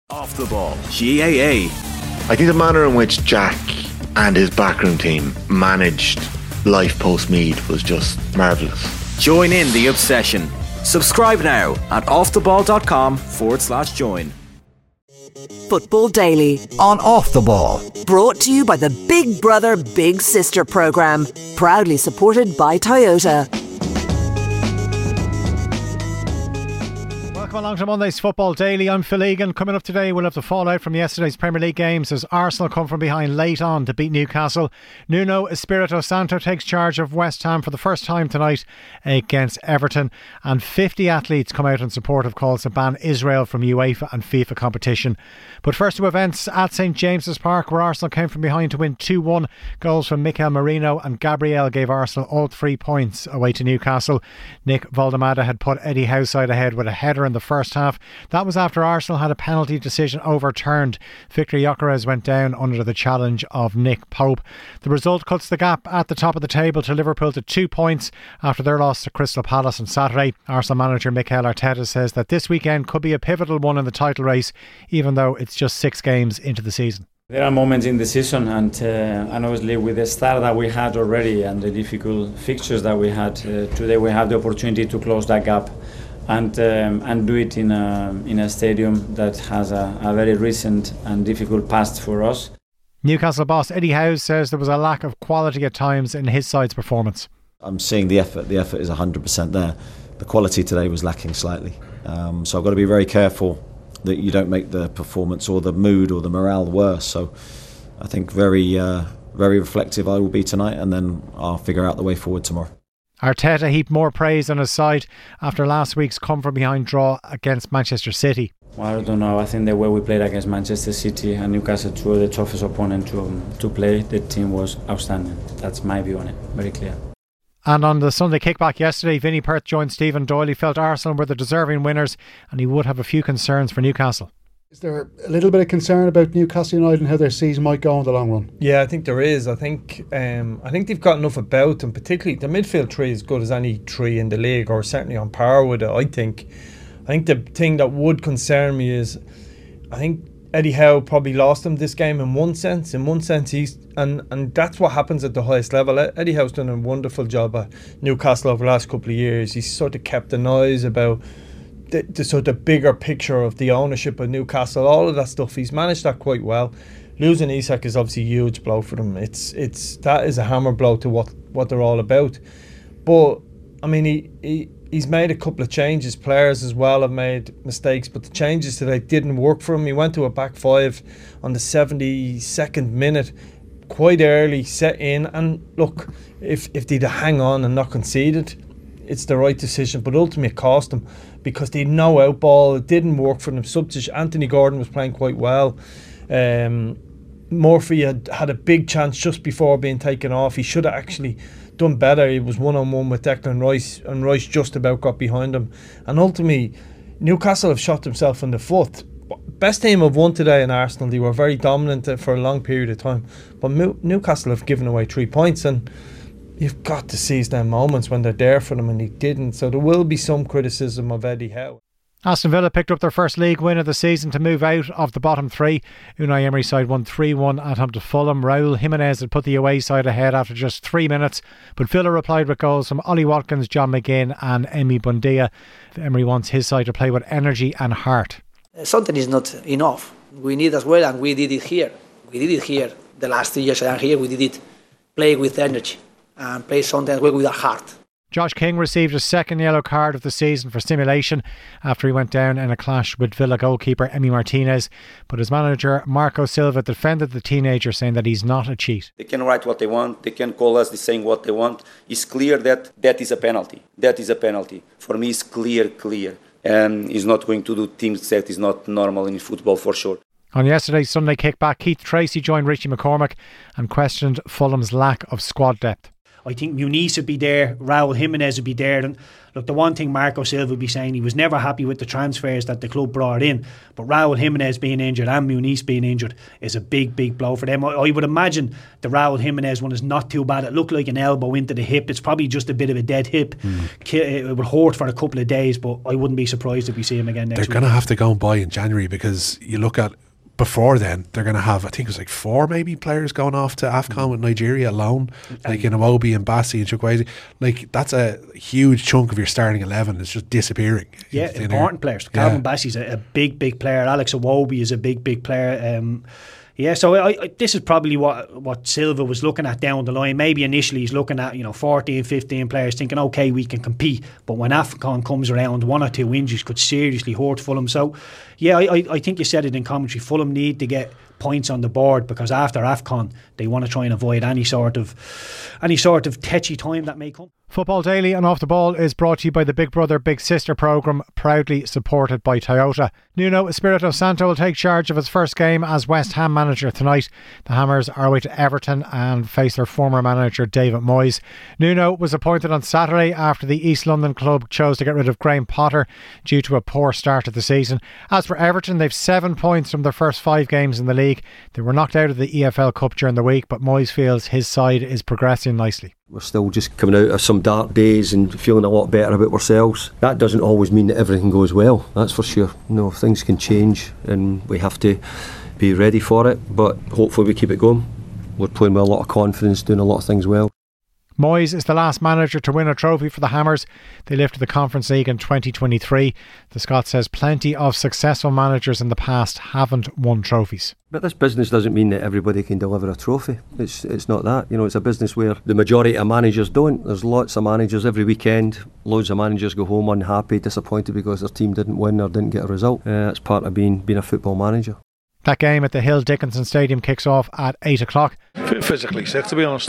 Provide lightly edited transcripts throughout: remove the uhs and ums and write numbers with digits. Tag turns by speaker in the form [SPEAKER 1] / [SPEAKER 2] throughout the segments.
[SPEAKER 1] Off the Ball, GAA.
[SPEAKER 2] I think the manner in which Jack and his backroom team managed life post-Meath was just marvellous.
[SPEAKER 1] Join in the obsession. Subscribe now at offtheball.com/join.
[SPEAKER 3] Football Daily
[SPEAKER 4] on Off the Ball.
[SPEAKER 3] Brought to you by the Big Brother Big Sister programme. Proudly supported by Toyota.
[SPEAKER 5] Welcome along to Monday's Football Daily. I'm Phil Egan. Coming up today, we'll have the fallout from yesterday's Premier League games as Arsenal come from behind late on to beat Newcastle. Nuno Espirito Santo takes charge of West Ham for the first time tonight against Everton. And 50 athletes come out in support of calls to ban Israel from UEFA and FIFA competition. But first to events at St James's Park, where Arsenal came from behind to win 2-1. Goals from Mikel Merino and Gabriel gave Arsenal all 3 points away to Newcastle. Nick Valdemada had put Eddie Houseside ahead with a header in the first half. That was after Arsenal had a penalty decision overturned. Victor Gyökeres went down under the challenge of Nick Pope. The result cuts the gap at the top of the table to Liverpool to 2 points after their loss to Crystal Palace on Saturday. Arsenal manager Mikel Arteta says that this weekend could be a pivotal one in the title race, even though it's just 6 games into the season.
[SPEAKER 6] There are moments in the season, and obviously with the start that we had already and the difficult fixtures that we had, today we have the opportunity to close that gap and do it in a stadium that has a very recent and difficult past for us.
[SPEAKER 5] Newcastle boss Eddie Howe says there was a lack of quality at times in his side's performance.
[SPEAKER 7] I'm seeing the effort. The effort is 100% there. The quality today was lacking slightly. So I've got to be very careful that you don't make the performance or the mood or the morale worse. So I think very reflective I will be tonight, and then I'll figure out the way forward tomorrow.
[SPEAKER 5] Arteta heaped more praise on his side after last week's come-from-behind draw against Manchester City.
[SPEAKER 6] Well, I don't know. I think the way we played against Manchester City and Newcastle, two of the toughest opponents to play, the team was outstanding. That's my view on it. Very clear.
[SPEAKER 5] And on the Sunday kickback yesterday, Vinnie Perth joined Stephen Doyle. He felt Arsenal were the deserving winners and he would have a few concerns for Newcastle.
[SPEAKER 8] Is there a little bit of concern about Newcastle United and how their season might go in the long run?
[SPEAKER 9] Yeah, I think there is. I think they've got enough about them, particularly the midfield three is as good as any three in the league, or certainly on par with it, I think. I think the thing that would concern me is I think Eddie Howe probably lost him this game in one sense. In one sense, and that's what happens at the highest level. Eddie Howe's done a wonderful job at Newcastle over the last couple of years. He's sort of kept the noise about the sort of bigger picture of the ownership of Newcastle, all of that stuff. He's managed that quite well. Losing Isak is obviously a huge blow for them. That is a hammer blow to what they're all about. But I mean, he's made a couple of changes. Players as well have made mistakes, but the changes today didn't work for him. He went to a back five on the 72nd minute, quite early, set in. And look, if they'd hang on and not conceded, it's the right decision, but ultimately it cost them because they had no out ball. It didn't work for them. Anthony Gordon was playing quite well. Murphy had a big chance just before being taken off. He should have actually done better. He was one-on-one with Declan Rice, and Rice just about got behind him. And ultimately, Newcastle have shot themselves in the foot. Best team have won today in Arsenal. They were very dominant for a long period of time. But Newcastle have given away 3 points, and you've got to seize them moments when they're there for them, and he didn't. So there will be some criticism of Eddie Howe.
[SPEAKER 5] Aston Villa picked up their first league win of the season to move out of the bottom 3. Unai Emery's side won 3-1 at home to Fulham. Raúl Jiménez had put the away side ahead after just 3 minutes, but Villa replied with goals from Ollie Watkins, John McGinn and Emi Buendia. Emery wants his side to play with energy and heart.
[SPEAKER 10] Something is not enough. We need as well, and we did it here. The last 3 years I am here, we did it. Play with energy and play something well with our heart.
[SPEAKER 5] Josh King received his second yellow card of the season for simulation after he went down in a clash with Villa goalkeeper Emi Martinez, but his manager Marco Silva defended the teenager, saying that he's not a cheat.
[SPEAKER 11] They can write what they want, they can call us saying what they want. It's clear that is a penalty. That is a penalty. For me it's clear. And he's not going to do things that is not normal in football for sure.
[SPEAKER 5] On yesterday's Sunday kickback, Keith Tracy joined Richie McCormick and questioned Fulham's lack of squad depth.
[SPEAKER 4] I think Muniz would be there, Raúl Jiménez would be there. And look, the one thing Marco Silva would be saying, he was never happy with the transfers that the club brought in, but Raúl Jiménez being injured and Muniz being injured is a big blow for them. I would imagine the Raúl Jiménez one is not too bad. It looked like an elbow into the hip. It's probably just a bit of a dead hip. It would hurt for a couple of days, but I wouldn't be surprised if we see him again next week.
[SPEAKER 12] They're going to have to go and buy in January, because you look at before then, they're going to have, I think it was like 4 maybe players going off to AFCON with Nigeria alone, like in Iwobi and Bassi and Chukwueze. Like, that's a huge chunk of your starting 11 is just disappearing.
[SPEAKER 4] Yeah, important players. Calvin Bassey's a big player. Alex Iwobi is a big player. So I this is probably what Silva was looking at down the line. Maybe initially he's looking at 14, 15 players, thinking, okay, we can compete. But when AFCON comes around, 1 or 2 injuries could seriously hurt Fulham. So yeah, I think you said it in commentary. Fulham need to get points on the board, because after AFCON they want to try and avoid any sort of tetchy time that may come.
[SPEAKER 5] Football Daily and Off the Ball is brought to you by the Big Brother Big Sister programme, proudly supported by Toyota. Nuno Espirito Santo will take charge of his first game as West Ham manager tonight. The Hammers are away to Everton and face their former manager David Moyes. Nuno was appointed on Saturday after the East London club chose to get rid of Graham Potter due to a poor start to the season. As for Everton, they've 7 points from their first 5 games in the league. They were knocked out of the EFL Cup during the week, but Moyes feels his side is progressing nicely.
[SPEAKER 13] We're still just coming out of some dark days and feeling a lot better about ourselves. That doesn't always mean that everything goes well, that's for sure. Things can change and we have to be ready for it, but hopefully we keep it going. We're playing with a lot of confidence, doing a lot of things well.
[SPEAKER 5] Moyes is the last manager to win a trophy for the Hammers. They lifted the Conference League in 2023. The Scot says plenty of successful managers in the past haven't won trophies.
[SPEAKER 13] But this business doesn't mean that everybody can deliver a trophy. It's not that. It's a business where the majority of managers don't. There's lots of managers every weekend. Loads of managers go home unhappy, disappointed because their team didn't win or didn't get a result. That's part of being a football manager.
[SPEAKER 5] That game at the Hill Dickinson Stadium kicks off at 8 o'clock.
[SPEAKER 14] Physically sick, to be honest.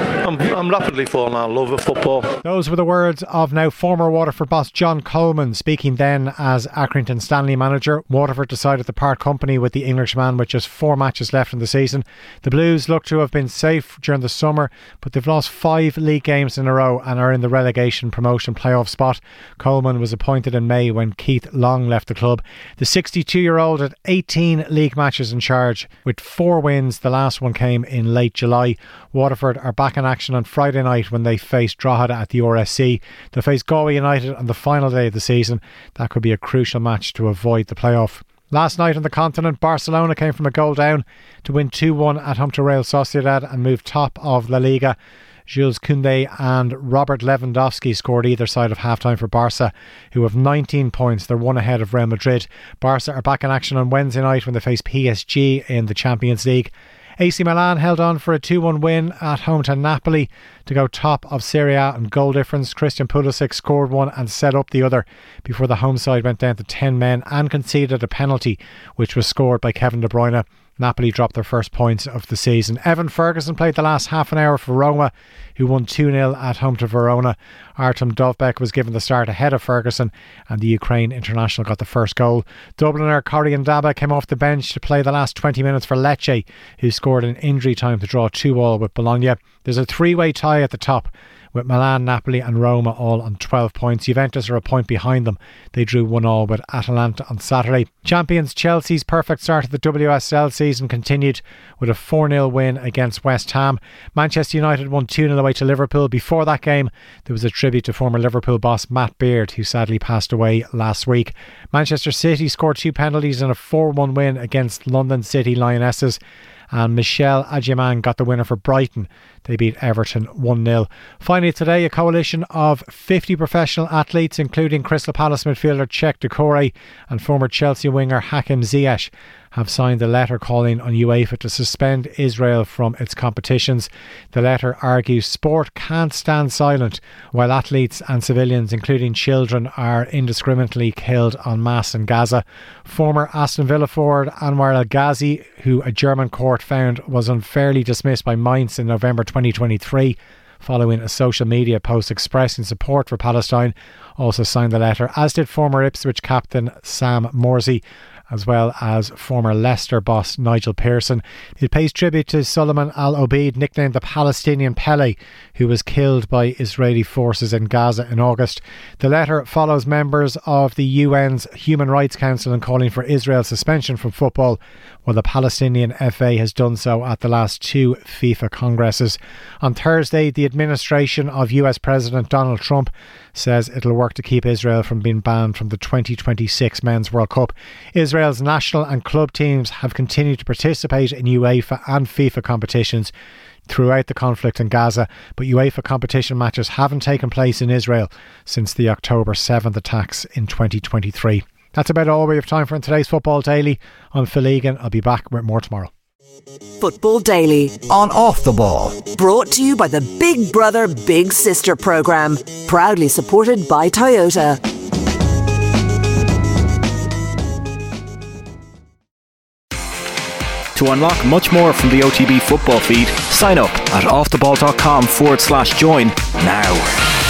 [SPEAKER 14] I'm rapidly falling out of love with football.
[SPEAKER 5] Those were the words of now former Waterford boss John Coleman, speaking then as Accrington Stanley manager. Waterford decided to part company with the Englishman with just 4 matches left in the season. The Blues look to have been safe during the summer, but they've lost 5 league games in a row and are in the relegation promotion playoff spot. Coleman was appointed in May when Keith Long left the club. The 62-year-old had 18 league matches in charge with 4 wins. The last one came in late July. Waterford are back in action on Friday night when they face Drogheda at the RSC. They face Galway United on the final day of the season. That could be a crucial match to avoid the playoff. Last night on the continent, Barcelona came from a goal down to win 2-1 at home to Real Sociedad and move top of La Liga. Jules Koundé and Robert Lewandowski scored either side of half-time for Barca, who have 19 points. They're 1 ahead of Real Madrid. Barca are back in action on Wednesday night when they face PSG in the Champions League. AC Milan held on for a 2-1 win at home to Napoli to go top of Serie A and goal difference. Christian Pulisic scored one and set up the other before the home side went down to 10 men and conceded a penalty, which was scored by Kevin De Bruyne. Napoli dropped their first points of the season. Evan Ferguson played the last half an hour for Roma, who won 2-0 at home to Verona. Artem Dovbek was given the start ahead of Ferguson, and the Ukraine international got the first goal. Dubliner Corey Ndaba came off the bench to play the last 20 minutes for Lecce, who scored in injury time to draw 2-2 with Bologna. There's a 3-way tie at the top, with Milan, Napoli and Roma all on 12 points. Juventus are a point behind them. They drew 1-1 with Atalanta on Saturday. Champions Chelsea's perfect start to the WSL season continued with a 4-0 win against West Ham. Manchester United won 2-0 away to Liverpool. Before that game, there was a tribute to former Liverpool boss Matt Beard, who sadly passed away last week. Manchester City scored 2 penalties in a 4-1 win against London City Lionesses, and Michel Adjeman got the winner for Brighton. They beat Everton 1-0. Finally today, a coalition of 50 professional athletes, including Crystal Palace midfielder Cheick Doucouré and former Chelsea winger Hakim Ziyech, have signed a letter calling on UEFA to suspend Israel from its competitions. The letter argues sport can't stand silent while athletes and civilians, including children, are indiscriminately killed en masse in Gaza. Former Aston Villa forward Anwar El Ghazi, who a German court found was unfairly dismissed by Mainz in November 2023, following a social media post expressing support for Palestine, also signed the letter, as did former Ipswich captain Sam Morsy. as well as former Leicester boss Nigel Pearson. It pays tribute to Suleiman al-Obeid, nicknamed the Palestinian Pele, who was killed by Israeli forces in Gaza in August. The letter follows members of the UN's Human Rights Council in calling for Israel's suspension from football, while the Palestinian FA has done so at the last 2 FIFA congresses. On Thursday, the administration of US President Donald Trump says it'll work to keep Israel from being banned from the 2026 Men's World Cup. Israel's national and club teams have continued to participate in UEFA and FIFA competitions throughout the conflict in Gaza, but UEFA competition matches haven't taken place in Israel since the October 7th attacks in 2023. That's about all we have time for in today's Football Daily. I'm Phil Egan. I'll be back with more tomorrow.
[SPEAKER 3] Football Daily
[SPEAKER 15] on Off the Ball,
[SPEAKER 3] brought to you by the Big Brother Big Sister programme, proudly supported by Toyota.
[SPEAKER 1] To unlock much more from the OTB football feed, sign up at offtheball.com/join now.